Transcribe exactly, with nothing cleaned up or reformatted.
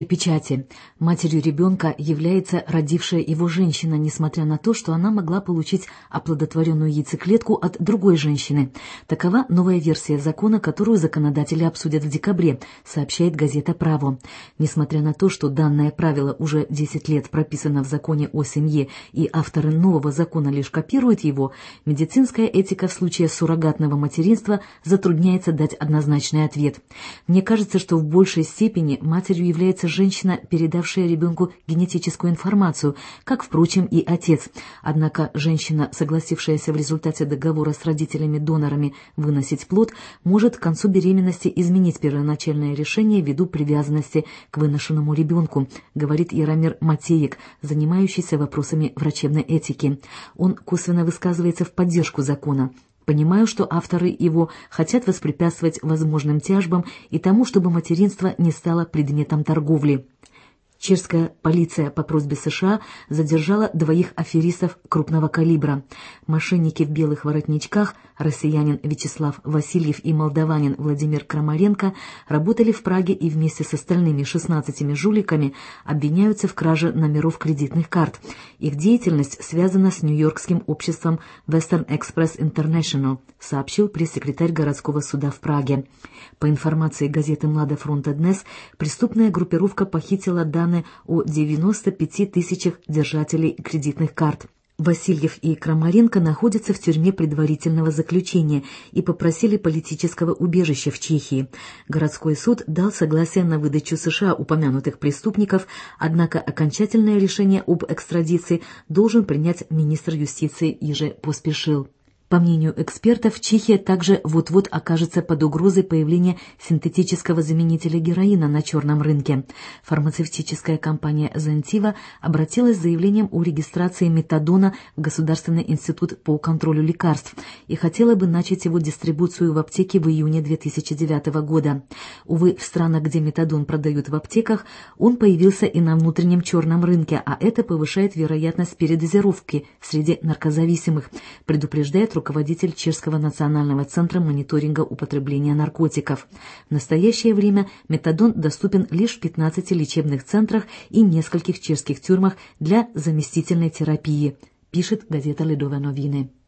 печати. Матерью ребенка является родившая его женщина, несмотря на то, что она могла получить оплодотворенную яйцеклетку от другой женщины. Такова новая версия закона, которую законодатели обсудят в декабре, сообщает газета «Право». Несмотря на то, что данное правило уже десять лет прописано в законе о семье и авторы нового закона лишь копируют его, медицинская этика в случае суррогатного материнства затрудняется дать однозначный ответ. Мне кажется, что в большей степени матерью является женщина, передавшая ребенку генетическую информацию, как, впрочем, и отец. Однако женщина, согласившаяся в результате договора с родителями-донорами выносить плод, может к концу беременности изменить первоначальное решение ввиду привязанности к выношенному ребенку, говорит Яромир Матеек, занимающийся вопросами врачебной этики. Он косвенно высказывается в поддержку закона. Понимаю, что авторы его хотят воспрепятствовать возможным тяжбам и тому, чтобы материнство не стало предметом торговли. Чешская полиция по просьбе США задержала двоих аферистов крупного калибра. Мошенники в белых воротничках, россиянин Вячеслав Васильев и молдаванин Владимир Крамаренко, работали в Праге и вместе с остальными шестнадцатими жуликами обвиняются в краже номеров кредитных карт. Их деятельность связана с нью-йоркским обществом Western Express International, сообщил пресс-секретарь городского суда в Праге. По информации газеты «Млада фронта Днес», преступная группировка похитила данные о девяноста пяти тысячах держателей кредитных карт. Васильев и Крамаренко находятся в тюрьме предварительного заключения и попросили политического убежища в Чехии. Городской суд дал согласие на выдачу США упомянутых преступников, однако окончательное решение об экстрадиции должен принять министр юстиции Ежи Поспешил. По мнению экспертов, Чехия также вот-вот окажется под угрозой появления синтетического заменителя героина на черном рынке. Фармацевтическая компания Zentiva обратилась с заявлением о регистрации метадона в Государственный институт по контролю лекарств и хотела бы начать его дистрибуцию в аптеке в июне две тысячи девятого года. Увы, в странах, где метадон продают в аптеках, он появился и на внутреннем черном рынке, а это повышает вероятность передозировки среди наркозависимых, предупреждает руководитель Чешского национального центра мониторинга употребления наркотиков. В настоящее время метадон доступен лишь в пятнадцати лечебных центрах и нескольких чешских тюрьмах для заместительной терапии, пишет газета «Lidové noviny».